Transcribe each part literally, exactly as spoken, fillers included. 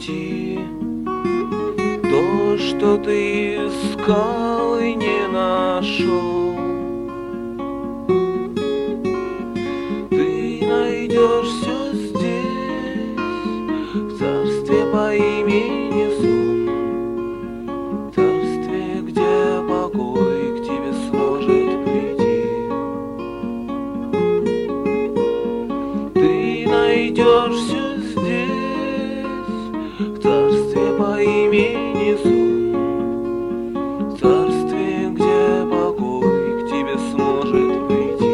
найти то, что ты искал и не нашел. Ты найдешь все здесь, в царстве по имени Сон, царстве, где покой к тебе сможет прийти. Ты найдешь все здесь, в царстве по имени Сон, царстве, где покой к тебе сможет прийти.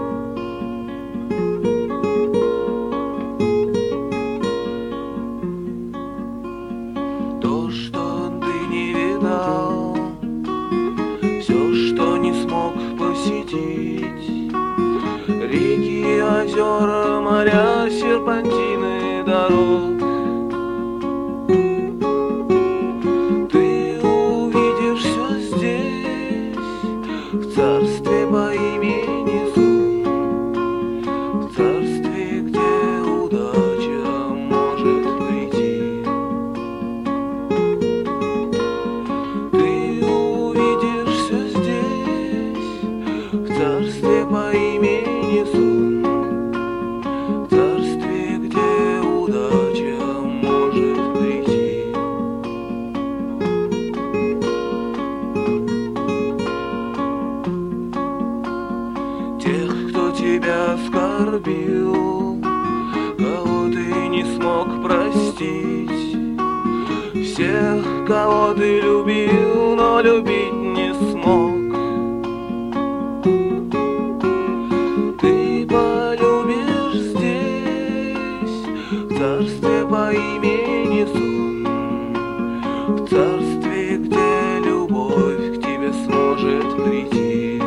То, что ты не видал, все, что не смог посетить, реки, озера, моря, серпантины дорог, ты увидишь все здесь, в царстве по имени Сон, в царстве, где удача может прийти. Ты увидишь все здесь, в царстве по имени Сон, в царстве, где удача может прийти. Тех, кто тебя оскорбил, кого ты не смог простить, всех, кого ты любил, но любить не смог, ты полюбишь здесь, в царстве по имени Сон, в царстве, где любовь к тебе сможет прийти.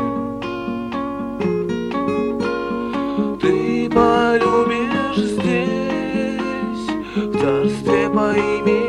Ты полюбишь здесь, в царстве по имени